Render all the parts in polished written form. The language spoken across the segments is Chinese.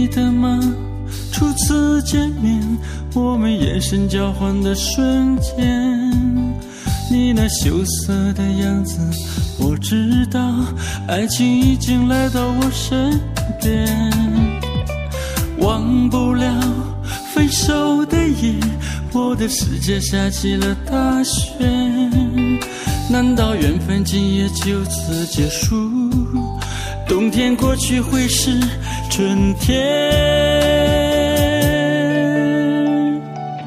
记得吗？初次见面，我们眼神交换的瞬间，你那羞涩的样子，我知道爱情已经来到我身边。忘不了分手的夜，我的世界下起了大雪，难道缘分今夜就此结束？冬天过去会是春天。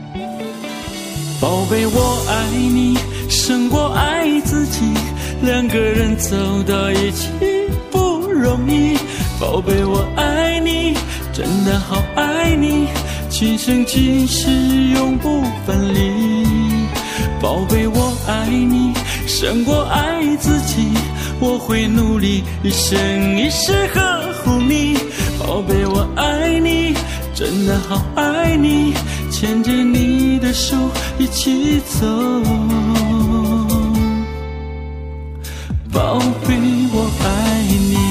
宝贝，我爱你胜过爱自己，两个人走到一起不容易。宝贝，我爱你，真的好爱你，今生今世永不分离。宝贝，我爱你胜过爱自己，我会努力一生一世呵护你。宝贝，我爱你，真的好爱你，牵着你的手一起走。宝贝，我爱你。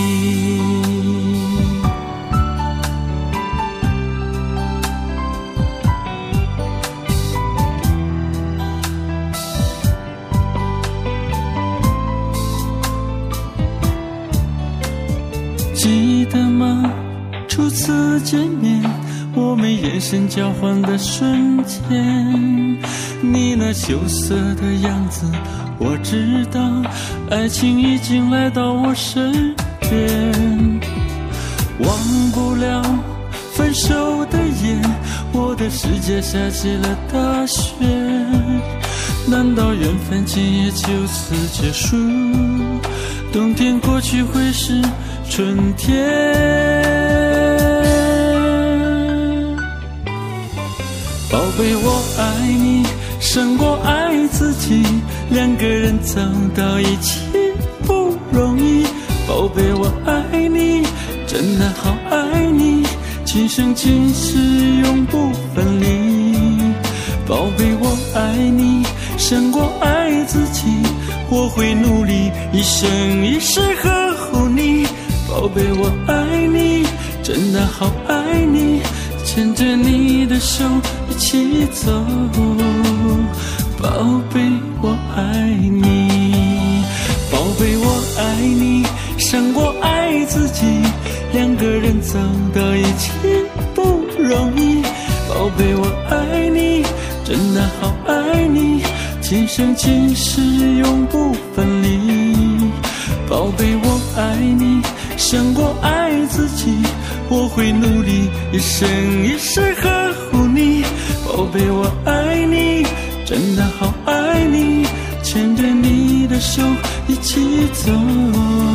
记得吗？初次见面，我们眼神交换的瞬间，你那羞涩的样子，我知道爱情已经来到我身边。忘不了分手的夜，我的世界下起了大雪，难道缘分今夜就此结束？冬天过去会是春天。宝贝，我爱你胜过爱自己，两个人走到一起不容易。宝贝，我爱你，真的好爱你，今生今世永不分离。宝贝，我爱你胜过爱自己，我会努力一生一世呵护你。宝贝，我爱你，真的好爱你，牵着你的手一起走。宝贝，我爱你。宝贝，我爱你胜过爱自己，两个人走到一起不容易。宝贝，我爱你，真的好爱你，今生今世永不分离。宝贝，我爱你胜过爱自己，我会努力一生一世呵护你。宝贝，我爱你，真的好爱你，牵着你的手一起走。